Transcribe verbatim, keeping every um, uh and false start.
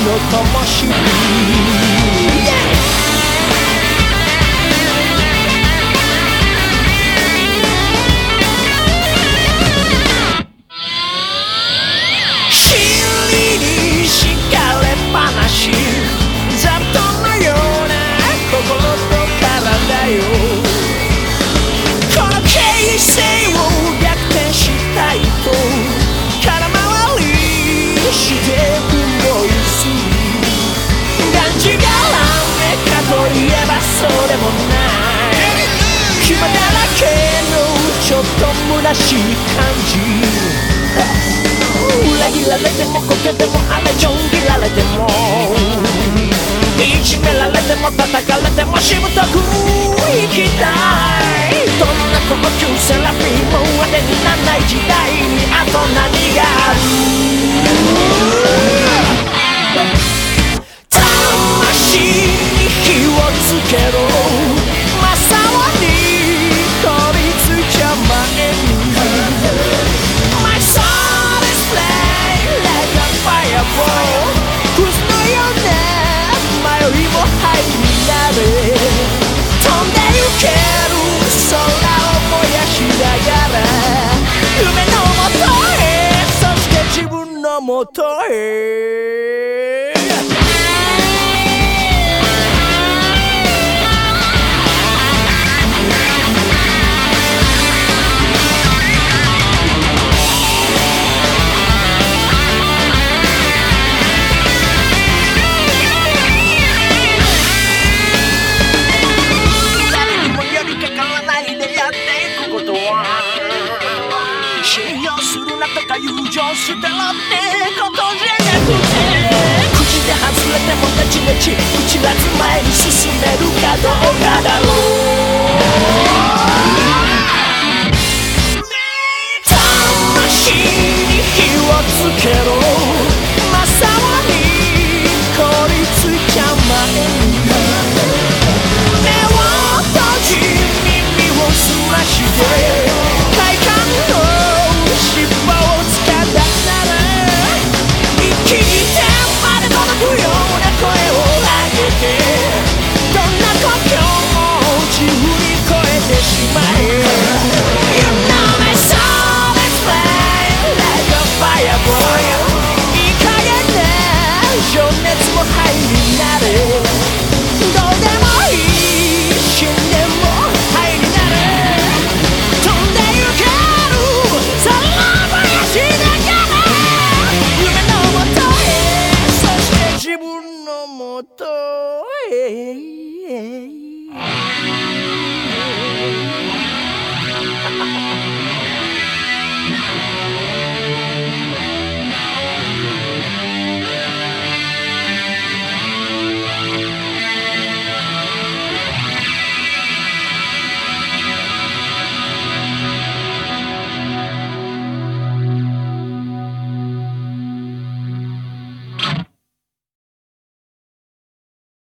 の灯火、尻に敷かれっぱなし、座布団のような心と体よ、この形勢を逆転したいと空回りして運動する、がんじがらめかといえばそうでもない、暇だらけのちょっと虚しい感じ、裏切られてもこけてもあれちょん切られてもいじめられても叩かれてもしぶとく生きたい、どんな高級セラピーも当てにならない時代にあと何がある、魂に火をつけろ、真っ青に取りついちゃ前にMy soul is flame like a fireball、 クズのような迷いも灰になれ、飛んでゆける空を燃やしながら夢のもとへ、そして自分のもとへ、信用するなとか友情捨てろってことじゃなくて、口で外れてもネチネチ口らず前に進めるかどうかだろう、魂に火をつけろ、真っ青に凍りついちゃ前に目を閉じ耳を澄まして快感の尻尾をつかんだなら、生きてまで届くような声を上げて、どんな故郷も自由に越えてしまえ、 You know my soul is flame like a fireball、 いい加減な情熱も灰になれ、どうでもいい死んでも灰になれ、飛んでゆける空燃やしながら夢のもとへ、そして自分のもとへ